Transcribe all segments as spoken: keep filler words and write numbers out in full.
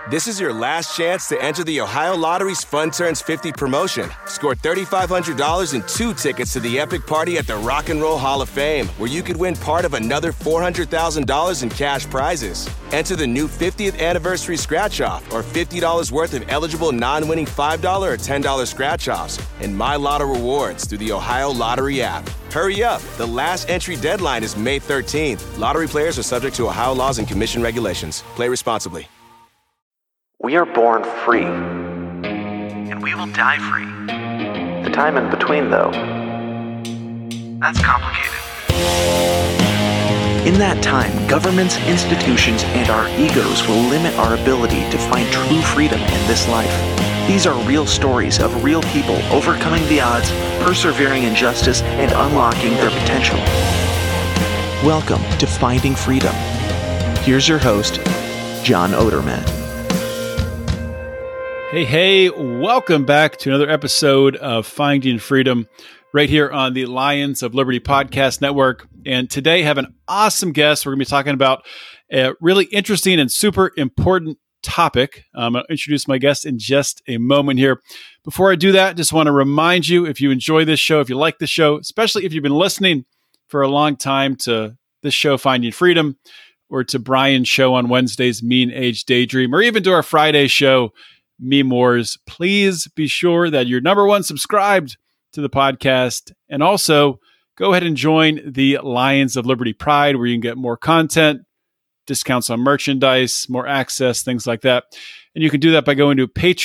This is your last chance to enter the Ohio Lottery's Fun Turns fifty promotion. Score three thousand five hundred dollars and two tickets to the epic party at the Rock and Roll Hall of Fame, where you could win part of another four hundred thousand dollars in cash prizes. Enter the new fiftieth anniversary scratch-off or fifty dollars worth of eligible non-winning five dollars or ten dollars scratch-offs and My Lotto rewards through the Ohio Lottery app. Hurry up. The last entry deadline is May thirteenth. Lottery players are subject to Ohio laws and commission regulations. Play responsibly. We are born free, and we will die free. The time in between, though, that's complicated. In that time, governments, institutions, and our egos will limit our ability to find true freedom in this life. These are real stories of real people overcoming the odds, persevering in justice, and unlocking their potential. Welcome to Finding Freedom. Here's your host, John Odermatt. Hey, hey, welcome back to another episode of Finding Freedom right here on the Lions of Liberty Podcast Network. And today I have an awesome guest. We're going to be talking about a really interesting and super important topic. Um, I'll introduce my guest in just a moment here. Before I do that, just want to remind you, if you enjoy this show, if you like the show, especially if you've been listening for a long time to this show, Finding Freedom, or to Brian's show on Wednesdays, Mean Age Daydream, or even to our Friday show, Meme Wars, please be sure that you're number one subscribed to the podcast. And also go ahead and join the Lions of Liberty Pride, where you can get more content, discounts on merchandise, more access, things like that. And you can do that by going to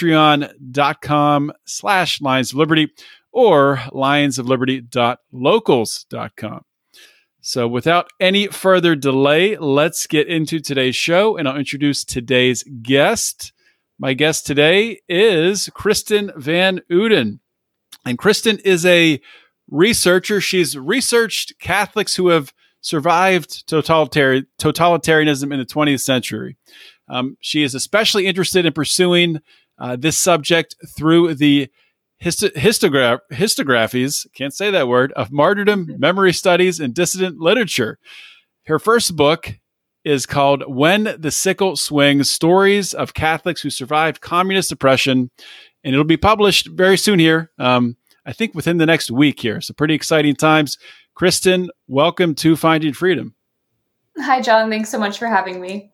patreon.com slash Lions of Liberty or lions of liberty dot locals dot com. So without any further delay, let's get into today's show, and I'll introduce today's guest. My guest today is Kristen Van Uden. And Kristen is a researcher. She's researched Catholics who have survived totalitarian, totalitarianism in the twentieth century. Um, she is especially interested in pursuing uh, this subject through the histo- histogra- histographies, can't say that word, of martyrdom, memory studies, and dissident literature. Her first book is called When the Sickle Swings, Stories of Catholics Who Survived Communist Oppression. And it'll be published very soon here, um, I think within the next week here. So pretty exciting times. Kristen, welcome to Finding Freedom. Hi, John. Thanks so much for having me.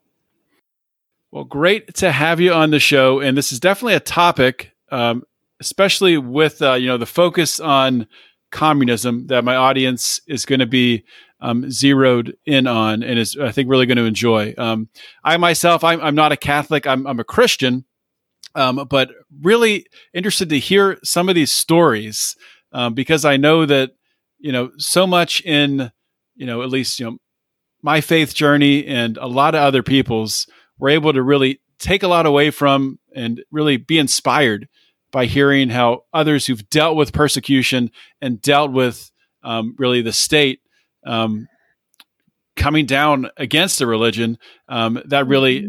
Well, great to have you on the show. And this is definitely a topic, um, especially with uh, you know the focus on communism, that my audience is going to be Um, zeroed in on and is, I think, really going to enjoy. Um, I myself, I'm, I'm not a Catholic. I'm, I'm a Christian, um, but really interested to hear some of these stories um, because I know that, you know, so much in, you know, at least, you know, my faith journey and a lot of other people's, were able to really take a lot away from and really be inspired by hearing how others who've dealt with persecution and dealt with um, really the state Um, coming down against the religion, um, that really,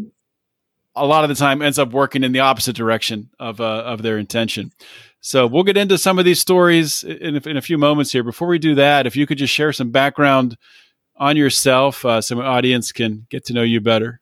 a lot of the time, ends up working in the opposite direction of uh, of their intention. So we'll get into some of these stories in, in a few moments here. Before we do that, if you could just share some background on yourself, uh, so my audience can get to know you better.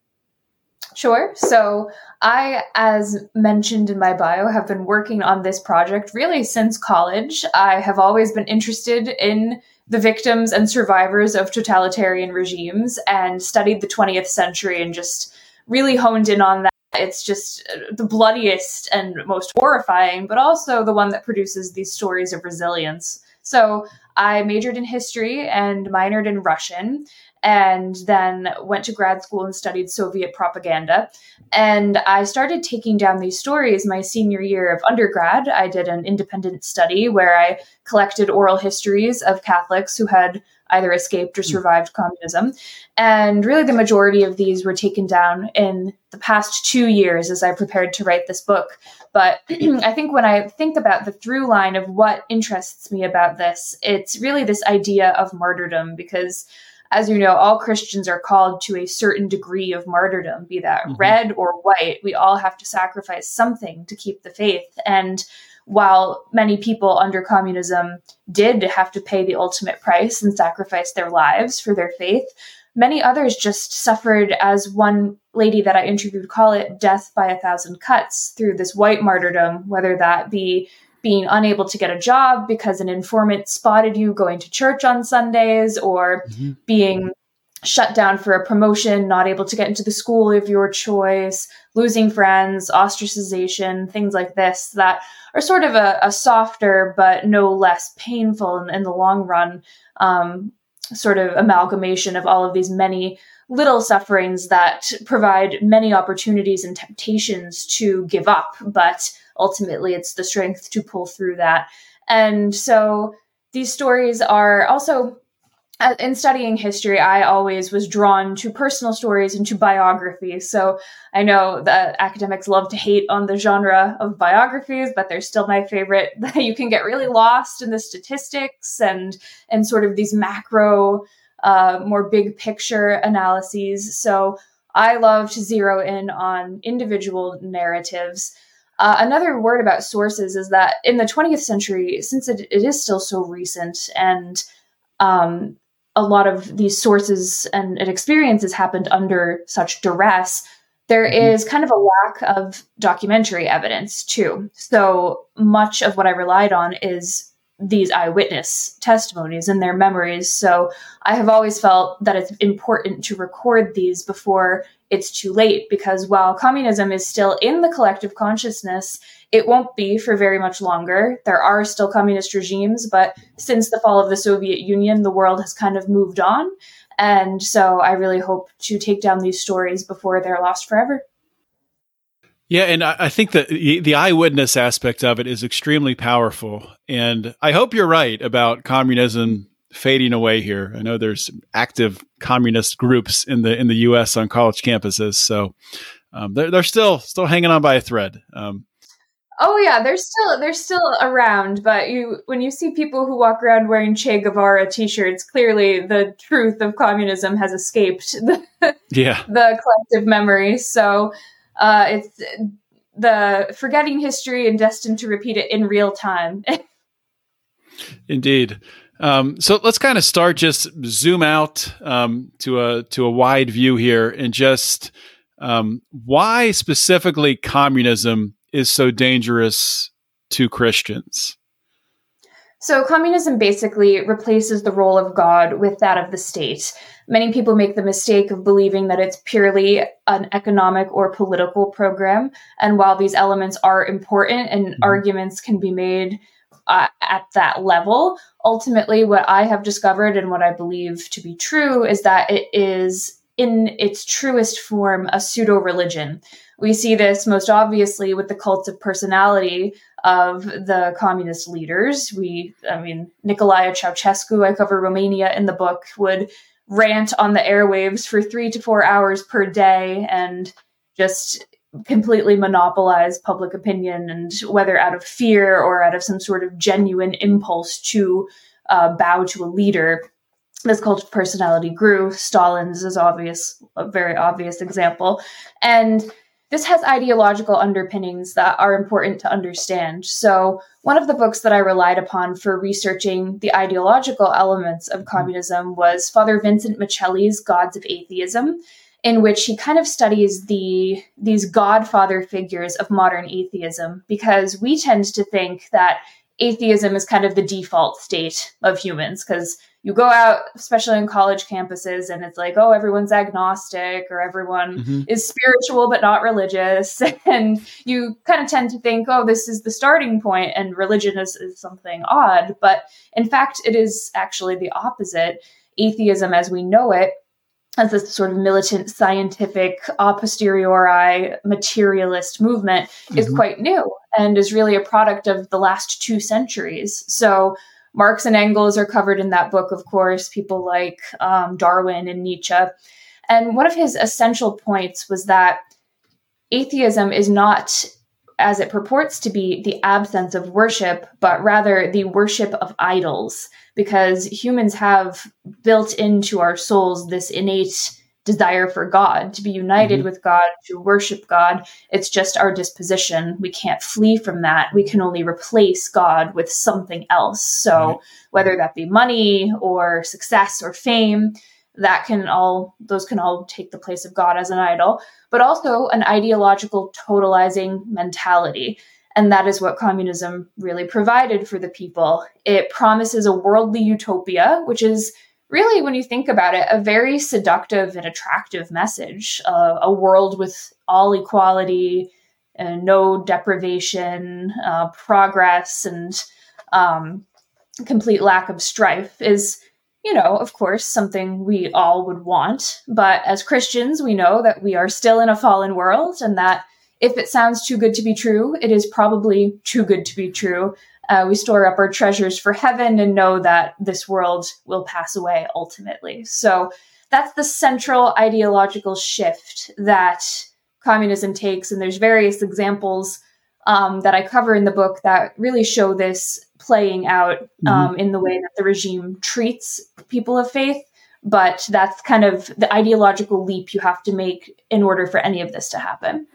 Sure. So I, as mentioned in my bio, have been working on this project really since college. I have always been interested in the victims and survivors of totalitarian regimes and studied the twentieth century and just really honed in on that. It's just the bloodiest and most horrifying, but also the one that produces these stories of resilience. So I majored in history and minored in Russian, and then went to grad school and studied Soviet propaganda. And I started taking down these stories my senior year of undergrad. I did an independent study where I collected oral histories of Catholics who had either escaped or survived communism. And really the majority of these were taken down in the past two years as I prepared to write this book. But I think when I think about the through line of what interests me about this, it's really this idea of martyrdom, because as you know, all Christians are called to a certain degree of martyrdom, be that mm-hmm. red or white. We all have to sacrifice something to keep the faith. And while many people under communism did have to pay the ultimate price and sacrifice their lives for their faith, many others just suffered, as one lady that I interviewed call it, death by a thousand cuts through this white martyrdom, whether that be being unable to get a job because an informant spotted you going to church on Sundays, or mm-hmm. being shut down for a promotion, not able to get into the school of your choice, losing friends, ostracization, things like this that are sort of a, a softer but no less painful in, in the long run um, sort of amalgamation of all of these many little sufferings that provide many opportunities and temptations to give up, but ultimately it's the strength to pull through that. And so these stories are also, in studying history, I always was drawn to personal stories and to biographies. So I know that academics love to hate on the genre of biographies, but they're still my favorite. You can get really lost in the statistics and and sort of these macro, uh, more big picture analyses. So I love to zero in on individual narratives. Uh, another word about sources is that in the twentieth century, since it, it is still so recent and um, a lot of these sources and, and experiences happened under such duress, there mm-hmm. is kind of a lack of documentary evidence too. So much of what I relied on is these eyewitness testimonies and their memories. So I have always felt that it's important to record these before it's too late, because while communism is still in the collective consciousness, it won't be for very much longer. There are still communist regimes, but since the fall of the Soviet Union, the world has kind of moved on. And so I really hope to take down these stories before they're lost forever. Yeah, and I think that the eyewitness aspect of it is extremely powerful. And I hope you're right about communism fading away here. I know there's active communist groups in the in the U S on college campuses, so um, they're they're still still hanging on by a thread. Um, oh yeah, they're still they're still around. But you when you see people who walk around wearing Che Guevara t-shirts, clearly the truth of communism has escaped the, yeah. the collective memory. So uh, it's the forgetting history and destined to repeat it in real time. Indeed. Um, so let's kind of start, just zoom out um, to a to a wide view here, and just um, why specifically communism is so dangerous to Christians. So communism basically replaces the role of God with that of the state. Many people make the mistake of believing that it's purely an economic or political program. And while these elements are important and mm-hmm. arguments can be made Uh, at that level, ultimately what I have discovered and what I believe to be true is that it is in its truest form a pseudo-religion. We see this most obviously with the cults of personality of the communist leaders. We, I mean, Nicolae Ceausescu, I cover Romania in the book, would rant on the airwaves for three to four hours per day and just completely monopolize public opinion, and whether out of fear or out of some sort of genuine impulse to uh, bow to a leader, this cult of personality grew. Stalin's is obvious, a very obvious example. And this has ideological underpinnings that are important to understand. So one of the books that I relied upon for researching the ideological elements of communism was Father Vincent Michelli's Gods of Atheism, in which he kind of studies the these godfather figures of modern atheism, because we tend to think that atheism is kind of the default state of humans, because you go out, especially on college campuses, and it's like, oh, everyone's agnostic, or everyone mm-hmm. is spiritual but not religious. And you kind of tend to think, oh, this is the starting point, and religion is, is something odd. But in fact, it is actually the opposite. Atheism as we know it, as this sort of militant, scientific, a posteriori, materialist movement, mm-hmm. is quite new and is really a product of the last two centuries. So Marx and Engels are covered in that book, of course, people like um, Darwin and Nietzsche. And one of his essential points was that atheism is not, as it purports to be, the absence of worship, but rather the worship of idols, because humans have built into our souls this innate desire for God, to be united mm-hmm. with God, to worship God. It's just our disposition. We can't flee from that. We can only replace God with something else. So mm-hmm. whether that be money or success or fame, that can all, those can all take the place of God as an idol, but also an ideological totalizing mentality. And that is what communism really provided for the people. It promises a worldly utopia, which is really, when you think about it, a very seductive and attractive message. Uh, a world with all equality, uh, no deprivation, uh, progress, and um, complete lack of strife is, you know, of course, something we all would want. But as Christians, we know that we are still in a fallen world, and that if it sounds too good to be true, it is probably too good to be true. Uh, we store up our treasures for heaven and know that this world will pass away ultimately. So that's the central ideological shift that communism takes. And there's various examples um, that I cover in the book that really show this playing out um, mm-hmm. in the way that the regime treats people of faith. But that's kind of the ideological leap you have to make in order for any of this to happen.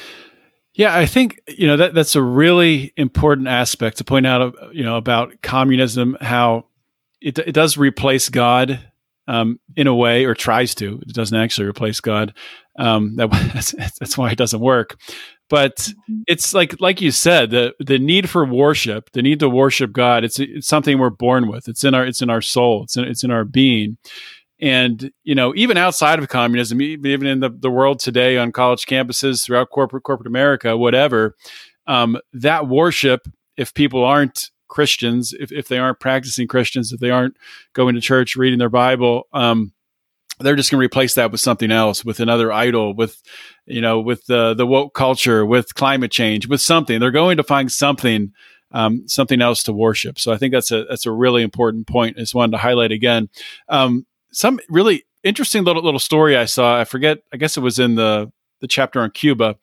Yeah, I think, you know, that that's a really important aspect to point out, you know, about communism, how it it does replace God um, in a way, or tries to. It doesn't actually replace God. Um, that, that's, that's why it doesn't work. But it's like like you said, the the need for worship, the need to worship God. It's it's something we're born with. It's in our it's in our soul. It's in, it's in our being. And, you know, even outside of communism, even in the, the world today on college campuses, throughout corporate corporate America, whatever, um, that worship, if people aren't Christians, if, if they aren't practicing Christians, if they aren't going to church, reading their Bible, um, they're just going to replace that with something else, with another idol, with, you know, with the, the woke culture, with climate change, with something. They're going to find something Um, something else to worship. So I think that's a that's a really important point. I just wanted to highlight again. Um, some really interesting little little story I saw. I forget. I guess it was in the the chapter on Cuba.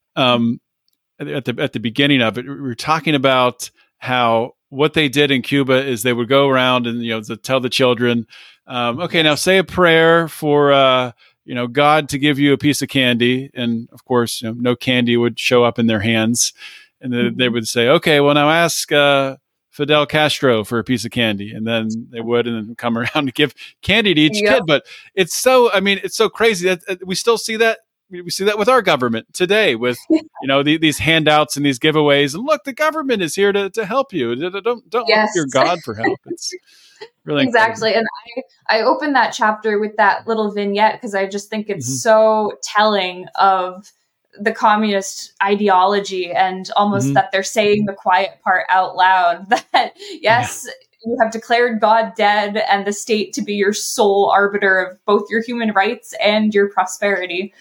Um, at the at the beginning of it, we were talking about how what they did in Cuba is they would go around and, you know, to tell the children, um, okay, now say a prayer for uh, you know, God to give you a piece of candy, and of course, you know, no candy would show up in their hands. And then they would say, okay, well, now ask uh, Fidel Castro for a piece of candy. And then they would, and then come around to give candy to each yep. kid. But it's so, I mean, it's so crazy that uh, we still see that. We see that with our government today with, you know, the, these handouts and these giveaways. And look, the government is here to, to help you. Don't, don't yes. look to your God for help. It's really exactly. Incredible. And I, I opened that chapter with that little vignette because I just think it's mm-hmm. so telling of the communist ideology, and almost mm-hmm. that they're saying the quiet part out loud, that yes, yeah. you have declared God dead and the state to be your sole arbiter of both your human rights and your prosperity.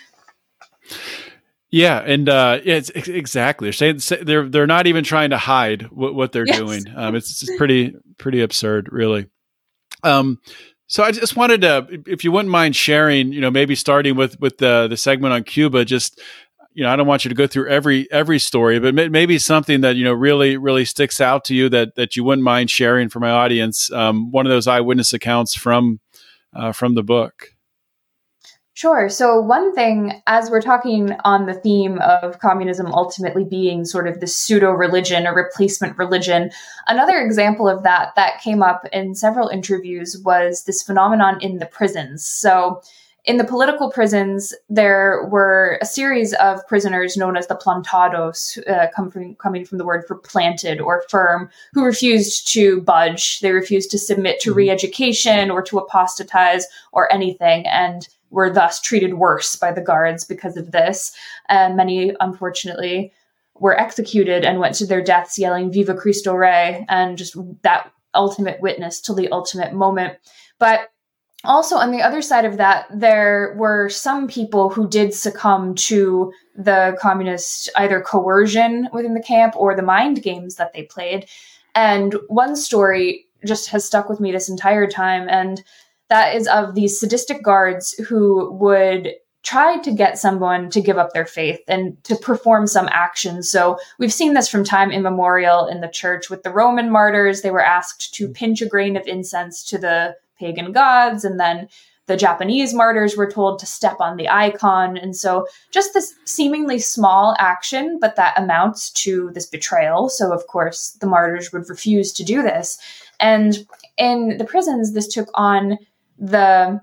Yeah, and uh, yeah, it's, exactly. They're saying they're they're not even trying to hide what, what they're yes. doing. Um, it's just pretty pretty absurd, really. Um, so I just wanted to, if you wouldn't mind sharing, you know, maybe starting with with the the segment on Cuba, just, you know, I don't want you to go through every every story, but may, maybe something that, you know, really really sticks out to you that that you wouldn't mind sharing for my audience. Um, one of those eyewitness accounts from uh, from the book. Sure. So one thing, as we're talking on the theme of communism ultimately being sort of the pseudo-religion or replacement religion, another example of that that came up in several interviews was this phenomenon in the prisons. So in the political prisons, there were a series of prisoners known as the plantados, uh, come from, coming from the word for planted or firm, who refused to budge. They refused to submit to re-education or to apostatize or anything, and were thus treated worse by the guards because of this. And many, unfortunately, were executed and went to their deaths yelling Viva Cristo Rey, and just that ultimate witness to the ultimate moment. But also on the other side of that, there were some people who did succumb to the communist either coercion within the camp or the mind games that they played. And one story just has stuck with me this entire time, and that is of these sadistic guards who would try to get someone to give up their faith and to perform some action. So we've seen this from time immemorial in the church with the Roman martyrs. They were asked to pinch a grain of incense to the pagan gods, and then the Japanese martyrs were told to step on the icon. And so just this seemingly small action, but that amounts to this betrayal. So of course the martyrs would refuse to do this. And in the prisons, this took on the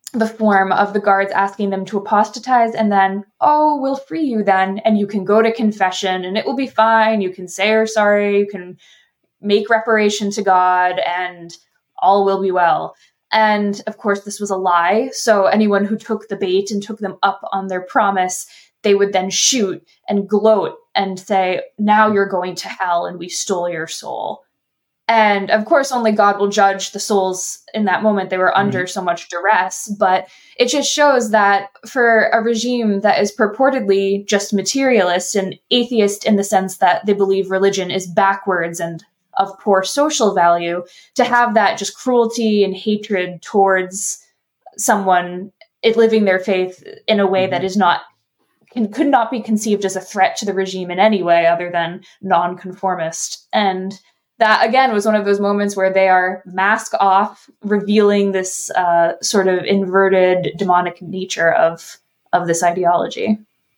the form of the guards asking them to apostatize, and then, oh, we'll free you then, and you can go to confession, and it will be fine. You can say you're sorry, you can make reparation to God, and all will be well. And of course, this was a lie. So anyone who took the bait and took them up on their promise, they would then shoot and gloat and say, now you're going to hell and we stole your soul. And of course, only God will judge the souls in that moment. They were under so much duress, but it just shows that for a regime that is purportedly just materialist and atheist in the sense that they believe religion is backwards and of poor social value, to have that just cruelty and hatred towards someone it living their faith in a way mm-hmm. that is not can, could not be conceived as a threat to the regime in any way other than nonconformist. And that, again, was one of those moments where they are mask off, revealing this uh, sort of inverted demonic nature of of this ideology.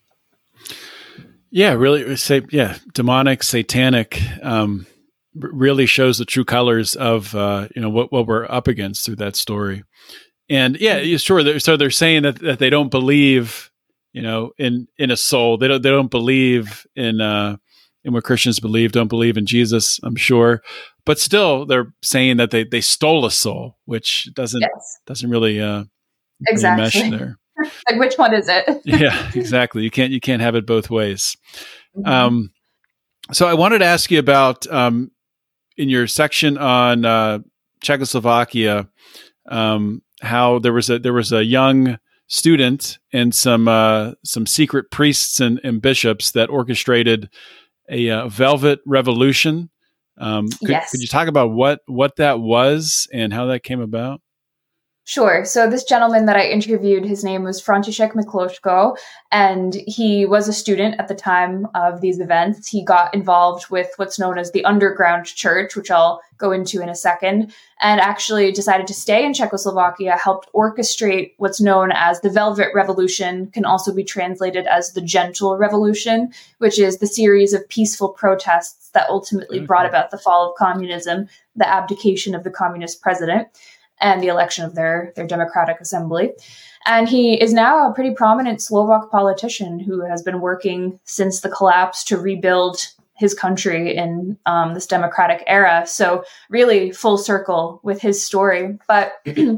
Yeah, really, say yeah, demonic, satanic, um, really shows the true colors of uh, you know what what we're up against through that story. And yeah, sure. They're, so they're saying that that they don't believe, you know, in in a soul. They don't they don't believe in. Uh, And what Christians believe, don't believe in Jesus, I'm sure, but still, they're saying that they, they stole a soul, which doesn't yes. doesn't really uh, exactly really mesh there. Like, which one is it? Yeah, exactly. You can't you can't have it both ways. Mm-hmm. Um, so I wanted to ask you about um, in your section on uh, Czechoslovakia, um, how there was a there was a young student and some uh, some secret priests and, and bishops that orchestrated a uh, Velvet Revolution. Um, could, yes. could you talk about what, what that was and how that came about? Sure. So this gentleman that I interviewed, his name was František Mikloško, and he was a student at the time of these events. He got involved with what's known as the underground church, which I'll go into in a second, and actually decided to stay in Czechoslovakia, helped orchestrate what's known as the Velvet Revolution, can also be translated as the Gentle Revolution, which is the series of peaceful protests that ultimately okay. brought about the fall of communism, the abdication of the communist president, and the election of their, their democratic assembly. And he is now a pretty prominent Slovak politician who has been working since the collapse to rebuild his country in um, this democratic era. So really full circle with his story. But the,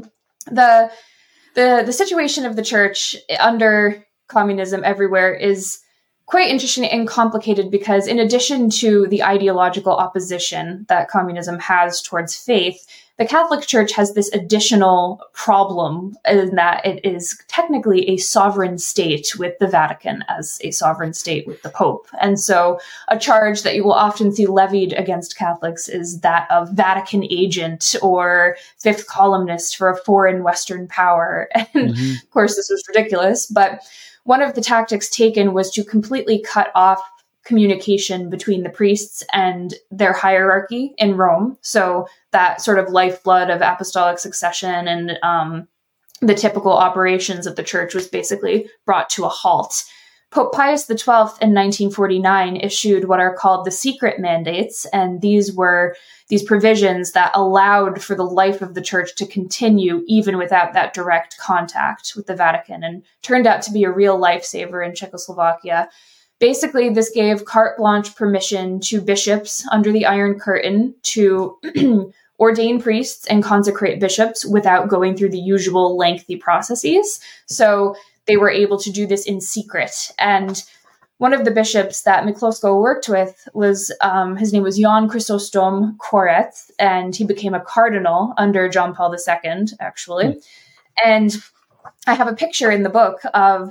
the, the situation of the church under communism everywhere is quite interesting and complicated, because in addition to the ideological opposition that communism has towards faith, the Catholic Church has this additional problem in that it is technically a sovereign state with the Vatican as a sovereign state with the Pope. And so a charge that you will often see levied against Catholics is that of Vatican agent or fifth columnist for a foreign Western power. And mm-hmm. of course, this was ridiculous. But one of the tactics taken was to completely cut off communication between the priests and their hierarchy in Rome. So that sort of lifeblood of apostolic succession and um, the typical operations of the church was basically brought to a halt. Pope Pius the twelfth in nineteen forty-nine issued what are called the secret mandates, and these were these provisions that allowed for the life of the church to continue even without that direct contact with the Vatican, and turned out to be a real lifesaver in Czechoslovakia. Basically, this gave carte blanche permission to bishops under the Iron Curtain to ordain priests and consecrate bishops without going through the usual lengthy processes. So they were able to do this in secret. And one of the bishops that Mikloško worked with was, um, his name was Jan Chrysostom Korec, and he became a cardinal under John Paul the Second, actually. Mm. And I have a picture in the book of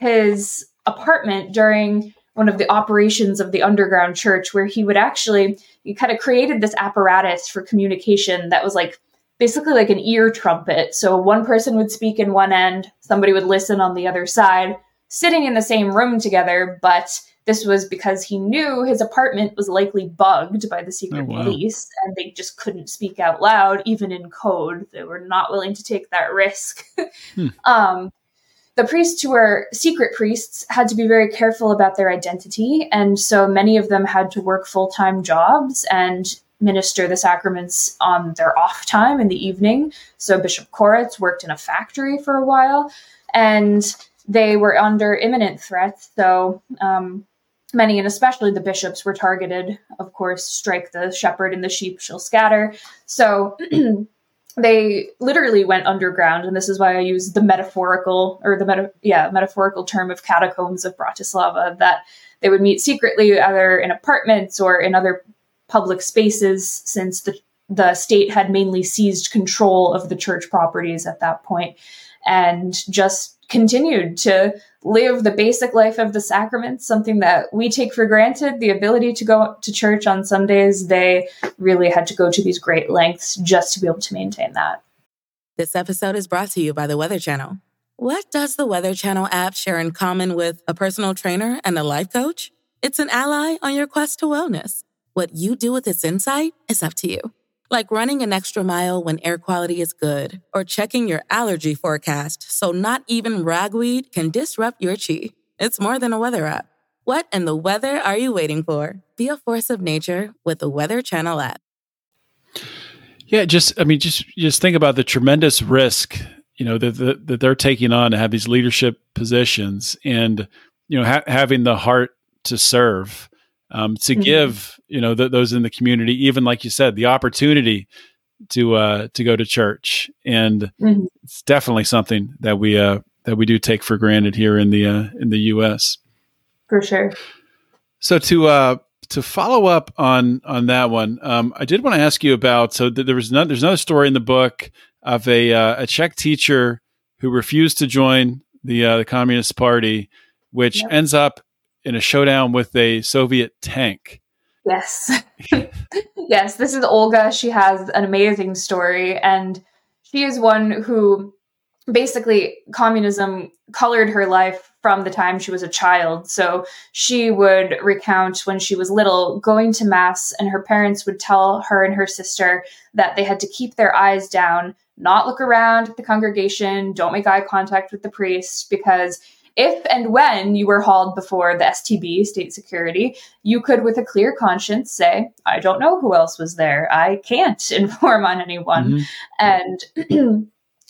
his apartment during one of the operations of the underground church, where he would actually, he kind of created this apparatus for communication that was like basically like an ear trumpet. So one person would speak in one end, somebody would listen on the other side, sitting in the same room together. But this was because he knew his apartment was likely bugged by the secret oh, wow. police, and they just couldn't speak out loud, even in code. They were not willing to take that risk. hmm. um, The priests who were secret priests had to be very careful about their identity. And so many of them had to work full-time jobs. And minister the sacraments on their off time in the evening. So Bishop Koretz worked in a factory for a while, and they were under imminent threat. So um, many, and especially the bishops, were targeted. Of course, strike the shepherd and the sheep shall scatter. So they literally went underground, and this is why I use the metaphorical, or the meta, yeah, metaphorical term of catacombs of Bratislava, that they would meet secretly either in apartments or in other public spaces, since the, the state had mainly seized control of the church properties at that point, and just continued to live the basic life of the sacraments, something that we take for granted, the ability to go to church on Sundays. They really had to go to these great lengths just to be able to maintain that. This episode is brought to you by the Weather Channel. What does the Weather Channel app share in common with a personal trainer and a life coach? It's an ally on your quest to wellness. What you do with its insight is up to you. Like running an extra mile when air quality is good, or checking your allergy forecast so not even ragweed can disrupt your chi. It's more than a weather app. What in the weather are you waiting for? Be a force of nature with the Weather Channel app. Yeah, just I mean, just just think about the tremendous risk, you know, that that, that they're taking on to have these leadership positions, and you know, ha- having the heart to serve. Um, to mm-hmm. give, you know, th- those in the community, even like you said, the opportunity to uh, to go to church, and mm-hmm. it's definitely something that we uh, that we do take for granted here in the uh, in the U S. For sure. So to uh, to follow up on on that one, um, I did want to ask you about. So th- there was another, there's another story in the book of a uh, a Czech teacher who refused to join the uh, the Communist Party, which yep. ends up in a showdown with a Soviet tank. Yes. Yes, this is Olga. She has an amazing story, and she is one who basically communism colored her life from the time she was a child. So she would recount when she was little going to mass, and her parents would tell her and her sister that they had to keep their eyes down, not look around at the congregation, don't make eye contact with the priest, because if and when you were hauled before the S T B, state security, you could, with a clear conscience, say, I don't know who else was there. I can't inform on anyone. Mm-hmm. And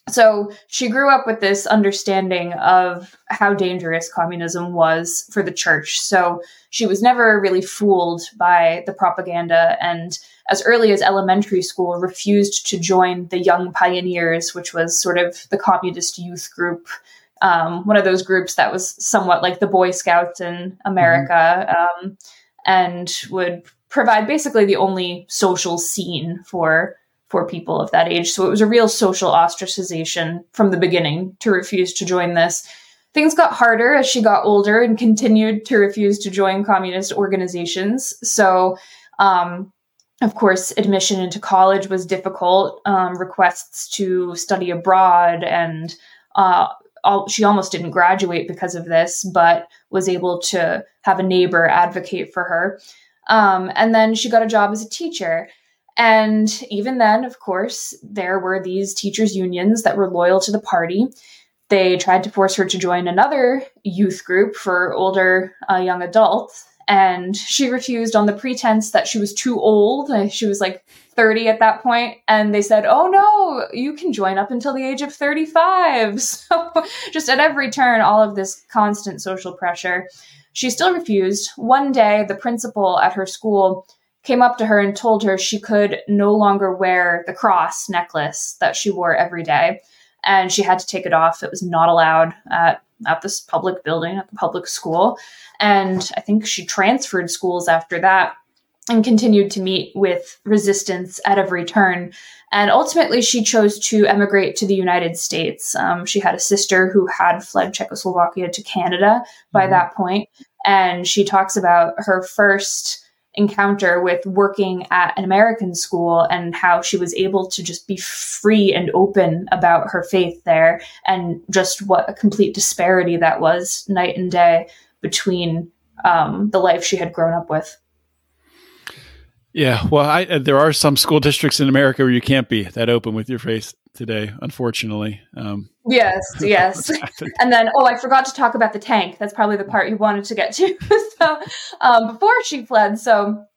so she grew up with this understanding of how dangerous communism was for the church. So she was never really fooled by the propaganda, and as early as elementary school refused to join the Young Pioneers, which was sort of the communist youth group. Um, one of those groups that was somewhat like the Boy Scouts in America, mm-hmm. um, and would provide basically the only social scene for for people of that age. So it was a real social ostracization from the beginning to refuse to join this. Things got harder as she got older and continued to refuse to join communist organizations. So, um, of course, admission into college was difficult. Um, requests to study abroad, and uh, All, she almost didn't graduate because of this, but was able to have a neighbor advocate for her. Um, and then she got a job as a teacher. And even then, of course, there were these teachers' unions that were loyal to the party. They tried to force her to join another youth group for older uh, young adults, and she refused on the pretense that she was too old. She was like thirty at that point, and they said, oh no, you can join up until the age of thirty-five. So just at every turn, all of this constant social pressure. She still refused. One day, the principal at her school came up to her and told her she could no longer wear the cross necklace that she wore every day, and she had to take it off. It was not allowed at, at this public building, at the public school. And I think she transferred schools after that and continued to meet with resistance at every turn. And ultimately, she chose to emigrate to the United States. Um, she had a sister who had fled Czechoslovakia to Canada by mm-hmm. that point. And she talks about her first encounter with working at an American school and how she was able to just be free and open about her faith there, and just what a complete disparity that was night and day between um, the life she had grown up with. Yeah, well, I, there are some school districts in America where you can't be that open with your faith today, unfortunately. Um, yes, yes. And then, oh, I forgot to talk about the tank. That's probably the part you wanted to get to. so um, before she fled, so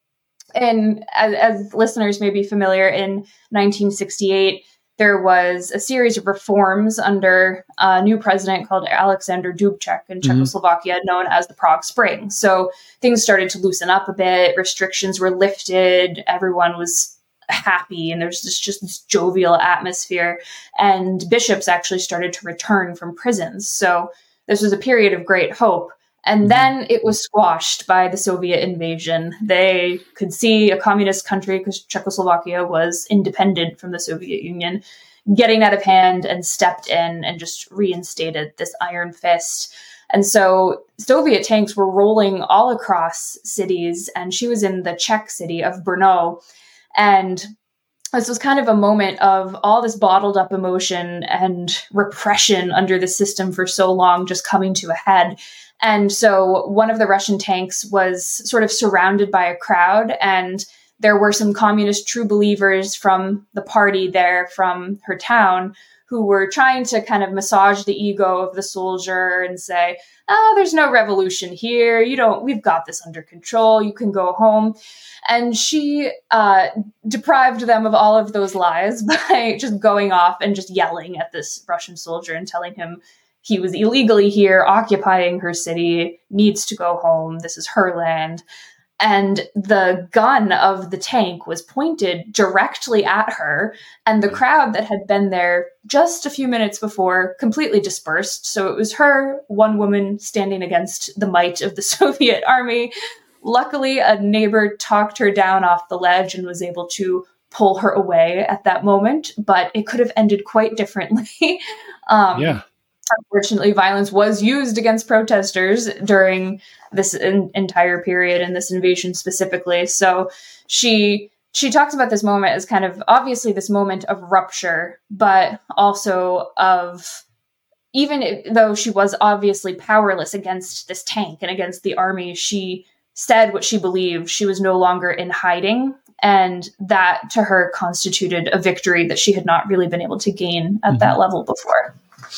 and as, as listeners may be familiar, in nineteen sixty-eight, there was a series of reforms under a new president called Alexander Dubček in mm-hmm. Czechoslovakia, known as the Prague Spring. So things started to loosen up a bit. Restrictions were lifted. Everyone was happy, and there's this, just this jovial atmosphere. And bishops actually started to return from prisons. So this was a period of great hope. And mm-hmm. then it was squashed by the Soviet invasion. They could see a communist country, because Czechoslovakia was independent from the Soviet Union, getting out of hand, and stepped in and just reinstated this iron fist. And so Soviet tanks were rolling all across cities, and she was in the Czech city of Brno. And this was kind of a moment of all this bottled up emotion and repression under the system for so long just coming to a head. And so one of the Russian tanks was sort of surrounded by a crowd, and there were some communist true believers from the party there, from her town, who were trying to kind of massage the ego of the soldier and say, oh, there's no revolution here. You don't, we've got this under control. You can go home. And she uh, deprived them of all of those lies by just going off and just yelling at this Russian soldier and telling him he was illegally here, occupying her city, needs to go home. This is her land. And the gun of the tank was pointed directly at her. And the crowd that had been there just a few minutes before completely dispersed. So it was her, one woman, standing against the might of the Soviet army. Luckily, a neighbor talked her down off the ledge and was able to pull her away at that moment. But it could have ended quite differently. um, yeah. Unfortunately, violence was used against protesters during this in- entire period and this invasion specifically. So she she talks about this moment as kind of obviously this moment of rupture, but also of, even if, though she was obviously powerless against this tank and against the army, she said what she believed. She was no longer in hiding. And that to her constituted a victory that she had not really been able to gain at mm-hmm. that level before.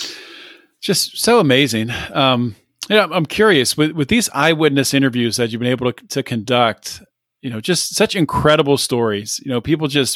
Just so amazing. Um, you know, I'm curious with, with these eyewitness interviews that you've been able to, to conduct, you know, just such incredible stories, you know, people just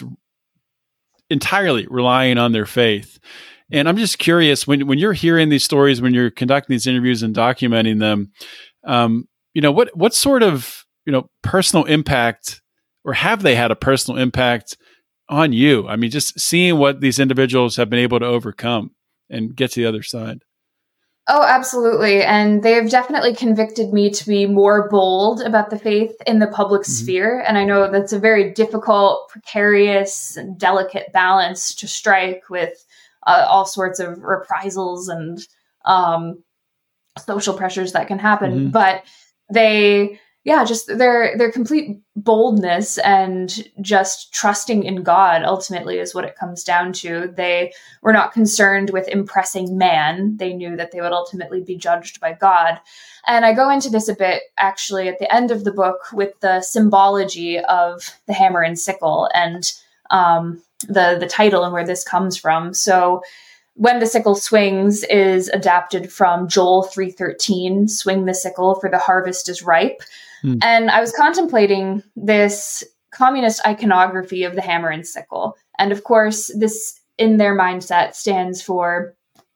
entirely relying on their faith. And I'm just curious, when, when you're hearing these stories, when you're conducting these interviews and documenting them, um, you know, what, what sort of, you know, personal impact, or have they had a personal impact on you? I mean, just seeing what these individuals have been able to overcome and get to the other side. Oh, absolutely. And they've definitely convicted me to be more bold about the faith in the public mm-hmm. sphere. And I know that's a very difficult, precarious, and delicate balance to strike with uh, all sorts of reprisals and um, social pressures that can happen. Mm-hmm. But they, yeah, just their their complete boldness and just trusting in God ultimately is what it comes down to. They were not concerned with impressing man. They knew that they would ultimately be judged by God. And I go into this a bit actually at the end of the book with the symbology of the hammer and sickle and um, the the title and where this comes from. So when the sickle swings is adapted from Joel three thirteen, swing the sickle for the harvest is ripe. Mm. And I was contemplating this communist iconography of the hammer and sickle. And of course, this in their mindset stands for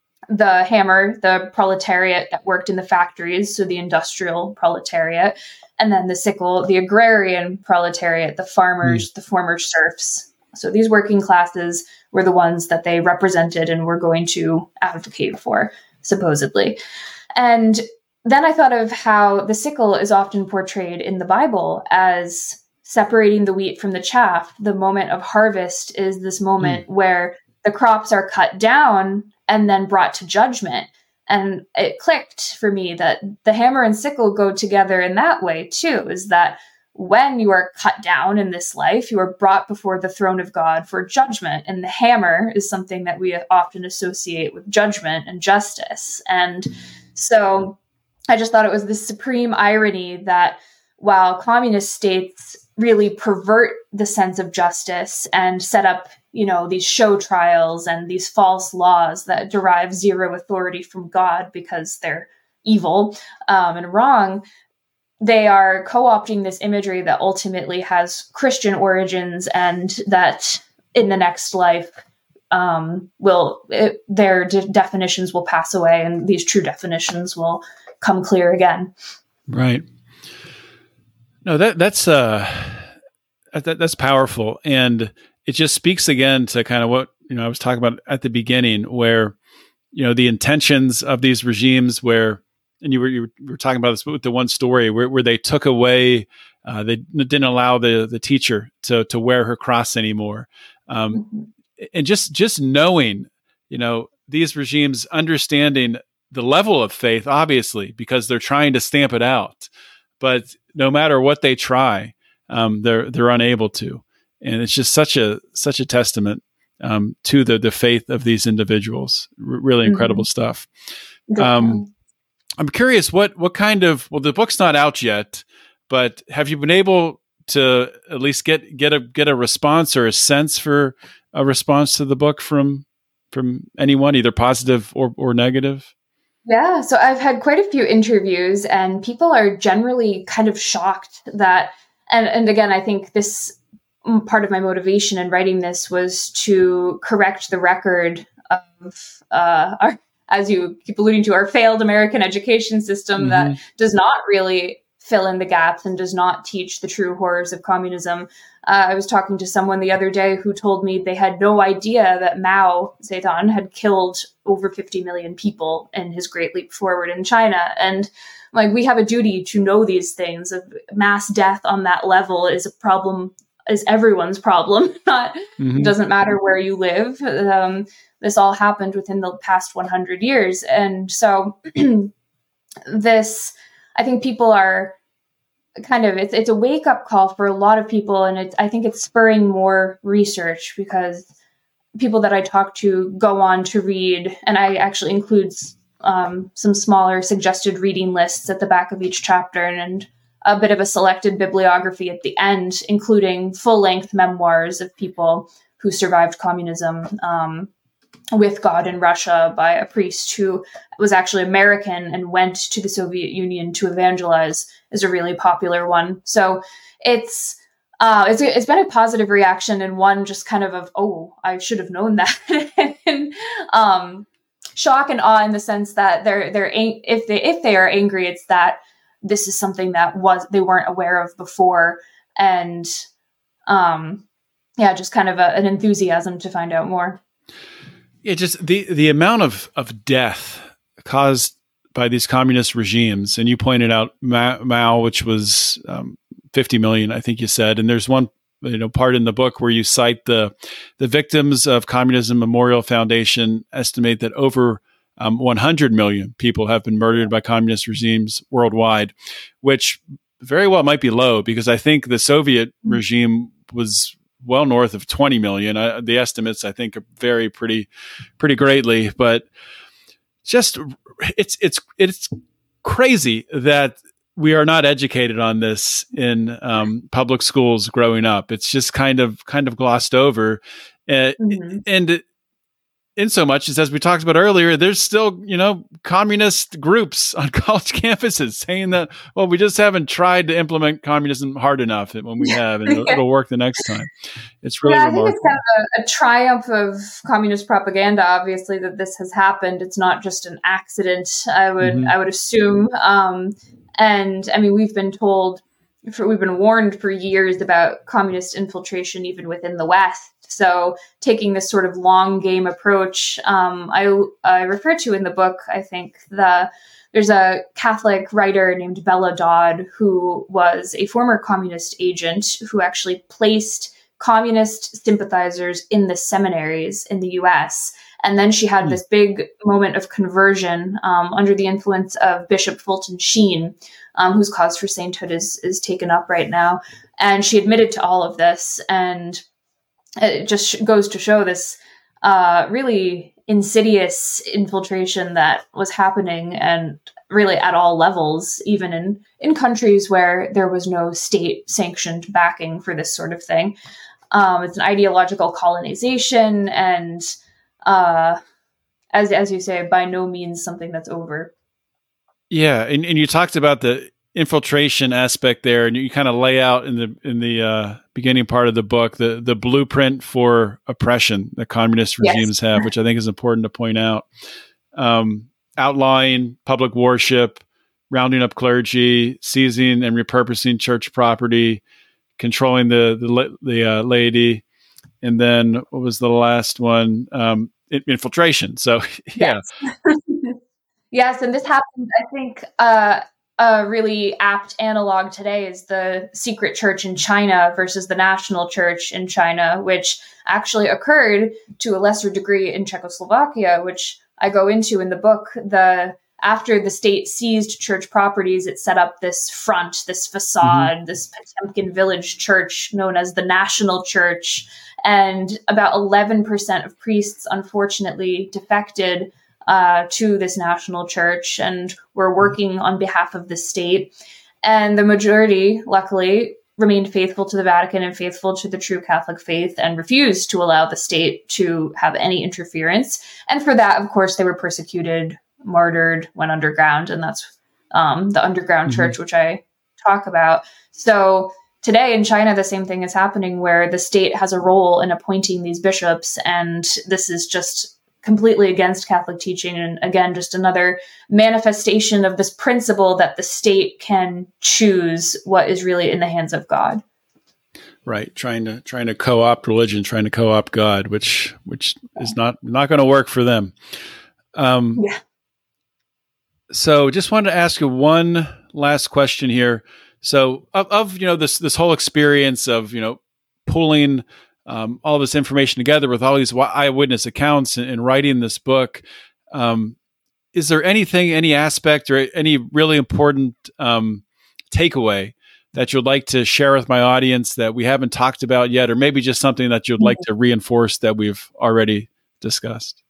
the hammer, the proletariat that worked in the factories, so the industrial proletariat, and then the sickle, the agrarian proletariat, the farmers, mm. the former serfs. So these working classes were the ones that they represented and were going to advocate for, supposedly. And then I thought of how the sickle is often portrayed in the Bible as separating the wheat from the chaff. The moment of harvest is this moment mm. where the crops are cut down and then brought to judgment. And it clicked for me that the hammer and sickle go together in that way too, is that when you are cut down in this life, you are brought before the throne of God for judgment. And the hammer is something that we often associate with judgment and justice. And so I just thought it was this supreme irony that while communist states really pervert the sense of justice and set up, you know, these show trials and these false laws that derive zero authority from God because they're evil um, and wrong, they are co-opting this imagery that ultimately has Christian origins, and that in the next life, um, will it, their de- definitions will pass away, and these true definitions will come clear again. Right. No, that that's uh, that, that's powerful, and it just speaks again to kind of what you know I was talking about at the beginning, where you know the intentions of these regimes, where and you were you were talking about this with the one story where, where they took away, uh, they didn't allow the the teacher to to wear her cross anymore, um, mm-hmm. and just just knowing, you know, these regimes understanding the level of faith, obviously, because they're trying to stamp it out, but no matter what they try, um, they're they're unable to, and it's just such a such a testament um, to the the faith of these individuals. R- really incredible mm-hmm. stuff. Um, I'm curious, what what kind of well, the book's not out yet, but have you been able to at least get get a get a response or a sense for a response to the book from from anyone, either positive or or negative? Yeah, so I've had quite a few interviews, and people are generally kind of shocked that, and, and again, I think this part of my motivation in writing this was to correct the record of, uh, our, as you keep alluding to, our failed American education system mm-hmm. that does not really fill in the gaps and does not teach the true horrors of communism. Uh, I was talking to someone the other day who told me they had no idea that Mao Zedong had killed over fifty million people in his Great Leap Forward in China. And like, we have a duty to know these things. Mass death on that level is a problem, is everyone's problem. Not, mm-hmm. It doesn't matter where you live. Um, this all happened within the past one hundred years. And so this, I think people are kind of, it's it's a wake up call for a lot of people. And it's, I think it's spurring more research, because people that I talk to go on to read, and I actually include um, some smaller suggested reading lists at the back of each chapter, and, and a bit of a selected bibliography at the end, including full length memoirs of people who survived communism, um, with God in Russia, by a priest who was actually American and went to the Soviet Union to evangelize, is a really popular one. So it's uh, it's it's been a positive reaction, and one just kind of of oh, I should have known that, and um, shock and awe in the sense that they're they're if they if they are angry, it's that this is something that was they weren't aware of before, and um, yeah, just kind of a, an enthusiasm to find out more. Yeah, just the, the amount of, of death caused by these communist regimes. And you pointed out Mao, Mao which was um, fifty million, I think you said. And there's one you know part in the book where you cite the the Victims of Communism Memorial Foundation estimate that over um, one hundred million people have been murdered by communist regimes worldwide, which very well might be low, because I think the Soviet regime was well north of twenty million. Uh, the estimates, I think, vary pretty, pretty greatly, but just it's, it's, it's crazy that we are not educated on this in um, public schools growing up. It's just kind of, kind of glossed over. Uh, mm-hmm. And in so much as, as we talked about earlier, there's still, you know, communist groups on college campuses saying that, well, we just haven't tried to implement communism hard enough when we have, and it'll, it'll work the next time. It's really yeah, I remarkable. think it's kind of a, a triumph of communist propaganda, obviously, that this has happened. It's not just an accident, I would, mm-hmm. I would assume. Um, and I mean, we've been told, for, we've been warned for years about communist infiltration, even within the West. So taking this sort of long game approach, um, I, I refer to in the book, I think, the there's a Catholic writer named Bella Dodd, who was a former communist agent who actually placed communist sympathizers in the seminaries in the U S. And then she had mm. this big moment of conversion um, under the influence of Bishop Fulton Sheen, um, whose cause for sainthood is, is taken up right now. And she admitted to all of this, and it just goes to show this uh, really insidious infiltration that was happening, and really at all levels, even in, in countries where there was no state-sanctioned backing for this sort of thing. Um, it's an ideological colonization, and uh, as as you say, by no means something that's over. Yeah, and, and you talked about the infiltration aspect there, and you kind of lay out in the in the uh, beginning part of the book the the blueprint for oppression that communist regimes yes. have, which I think is important to point out. Um, outlawing public worship, rounding up clergy, seizing and repurposing church property, controlling the the, the uh, laity, and then what was the last one? Um, infiltration. So yeah. Yes. Yes, and this happened, I think. Uh, A really apt analog today is the secret church in China versus the national church in China, which actually occurred to a lesser degree in Czechoslovakia, which I go into in the book. The after the state seized church properties, it set up this front, this facade, mm-hmm. this Potemkin village church known as the National Church. And about eleven percent of priests, unfortunately, defected Uh, to this national church and were working on behalf of the state. And the majority, luckily, remained faithful to the Vatican and faithful to the true Catholic faith and refused to allow the state to have any interference. And for that, of course, they were persecuted, martyred, went underground. And that's um, the underground mm-hmm. church, which I talk about. So today in China, the same thing is happening where the state has a role in appointing these bishops. And this is just completely against Catholic teaching. And again, just another manifestation of this principle that the state can choose what is really in the hands of God. Right. Trying to, trying to co-opt religion, trying to co-opt God, which, which is not, not going to work for them. Um, yeah. So just wanted to ask you one last question here. So of, of, you know, this, this whole experience of, you know, pulling Um, all this information together with all these eyewitness accounts and, and writing this book. Um, is there anything, any aspect or any really important um, takeaway that you'd like to share with my audience that we haven't talked about yet, or maybe just something that you'd like to reinforce that we've already discussed?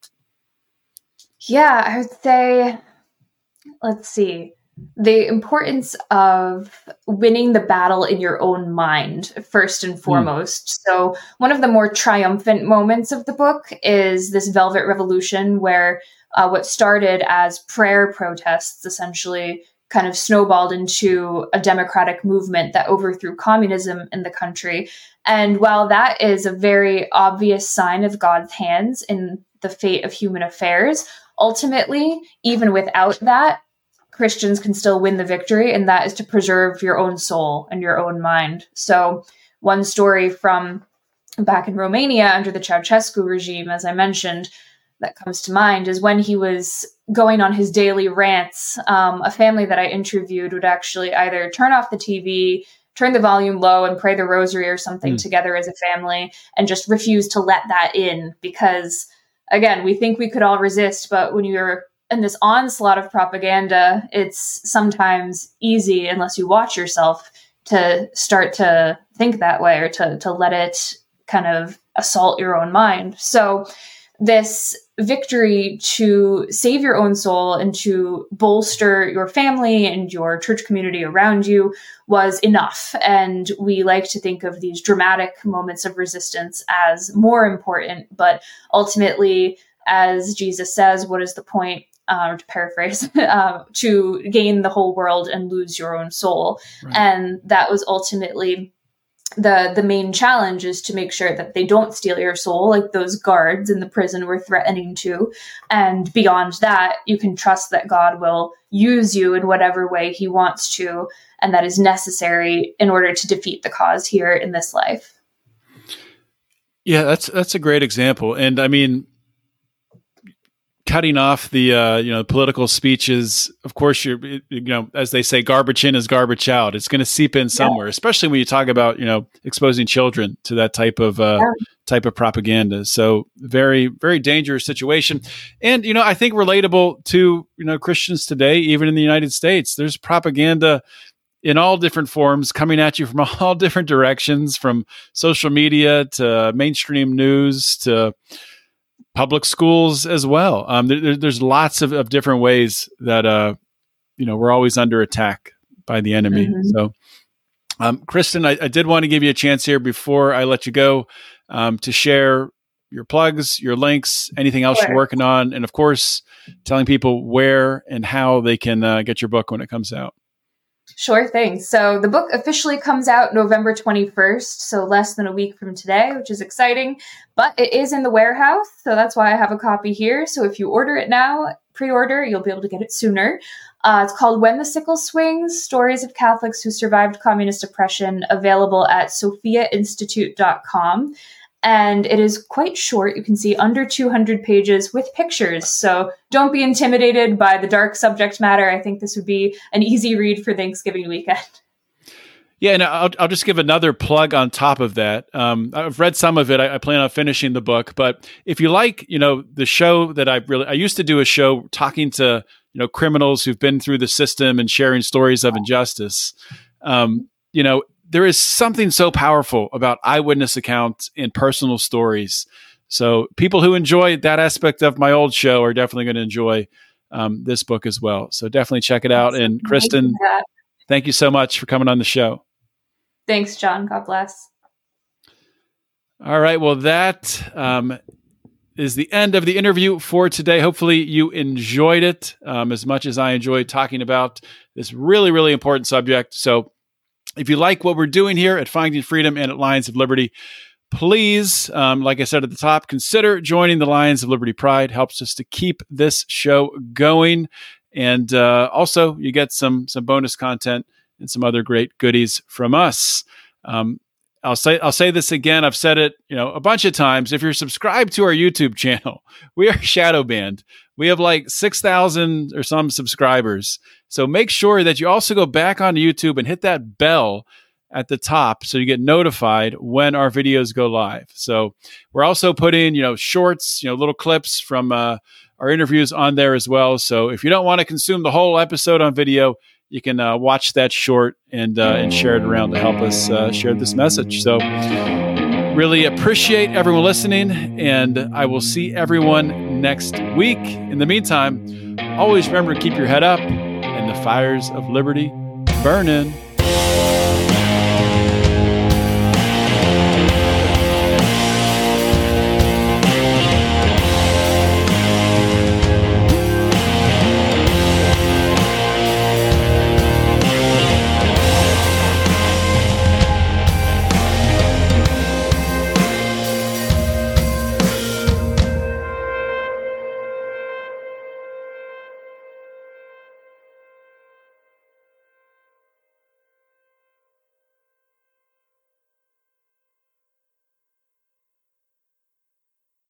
Yeah, I would say, let's see. The importance of winning the battle in your own mind, first and foremost. Mm. So one of the more triumphant moments of the book is this Velvet Revolution, where uh, what started as prayer protests essentially kind of snowballed into a democratic movement that overthrew communism in the country. And while that is a very obvious sign of God's hands in the fate of human affairs, ultimately, even without that, Christians can still win the victory, and that is to preserve your own soul and your own mind. So one story from back in Romania under the Ceausescu regime, as I mentioned, that comes to mind is when he was going on his daily rants, um, a family that I interviewed would actually either turn off the T V, turn the volume low and pray the rosary or something mm. together as a family, and just refuse to let that in because, again, we think we could all resist, but when you're in this onslaught of propaganda, it's sometimes easy, unless you watch yourself, to start to think that way or to, to let it kind of assault your own mind. So this victory to save your own soul and to bolster your family and your church community around you was enough. And we like to think of these dramatic moments of resistance as more important, but ultimately, as Jesus says, what is the point? Uh, to paraphrase, uh, to gain the whole world and lose your own soul. Right. And that was ultimately the the main challenge, is to make sure that they don't steal your soul like those guards in the prison were threatening to. And beyond that, you can trust that God will use you in whatever way he wants to, and that is necessary in order to defeat the cause here in this life. Yeah, that's that's a great example. And I mean, cutting off the uh, you know political speeches, of course, you're you know as they say, garbage in is garbage out. It's going to seep in somewhere, yeah. especially when you talk about you know exposing children to that type of uh, yeah. type of propaganda. So very very dangerous situation, and you know I think relatable to you know Christians today, even in the United States. There's propaganda in all different forms coming at you from all different directions, from social media to mainstream news to public schools as well. Um, there, there's lots of, of different ways that, uh, you know, we're always under attack by the enemy. Mm-hmm. So, um, Kristen, I, I did want to give you a chance here before I let you go, um, to share your plugs, your links, anything else sure. you're working on. And of course, telling people where and how they can uh, get your book when it comes out. Sure thing. So the book officially comes out November twenty-first, so less than a week from today, which is exciting. But it is in the warehouse, so that's why I have a copy here. So if you order it now, pre-order, you'll be able to get it sooner. Uh, it's called When the Sickle Swings, Stories of Catholics Who Survived Communist Oppression, available at sophia institute dot com. And it is quite short. You can see under two hundred pages with pictures. So don't be intimidated by the dark subject matter. I think this would be an easy read for Thanksgiving weekend. Yeah, and I'll, I'll just give another plug on top of that. Um, I've read some of it. I, I plan on finishing the book. But if you like, you know, the show that I really, I used to do a show talking to, you know, criminals who've been through the system and sharing stories of injustice. Um, you know, there is something so powerful about eyewitness accounts and personal stories. So people who enjoy that aspect of my old show are definitely going to enjoy um, this book as well. So definitely check it out. And Kristen, thank you so much for coming on the show. Thanks, John. God bless. All right. Well, that um, is the end of the interview for today. Hopefully you enjoyed it um, as much as I enjoyed talking about this really, really important subject. So if you like what we're doing here at Finding Freedom and at Lions of Liberty, please, um, like I said at the top, consider joining the Lions of Liberty Pride. Helps us to keep this show going. And uh, also, you get some some bonus content and some other great goodies from us. Um, I'll say I'll say this again. I've said it, you know, a bunch of times. If you're subscribed to our YouTube channel, we are shadow banned. We have like six thousand or some subscribers. So make sure that you also go back onto YouTube and hit that bell at the top so you get notified when our videos go live. So we're also putting, you know, shorts, you know, little clips from uh, our interviews on there as well. So if you don't want to consume the whole episode on video, you can uh, watch that short and uh, and share it around to help us uh, share this message. So really appreciate everyone listening, and I will see everyone next week. In the meantime, always remember to keep your head up and the fires of liberty burning.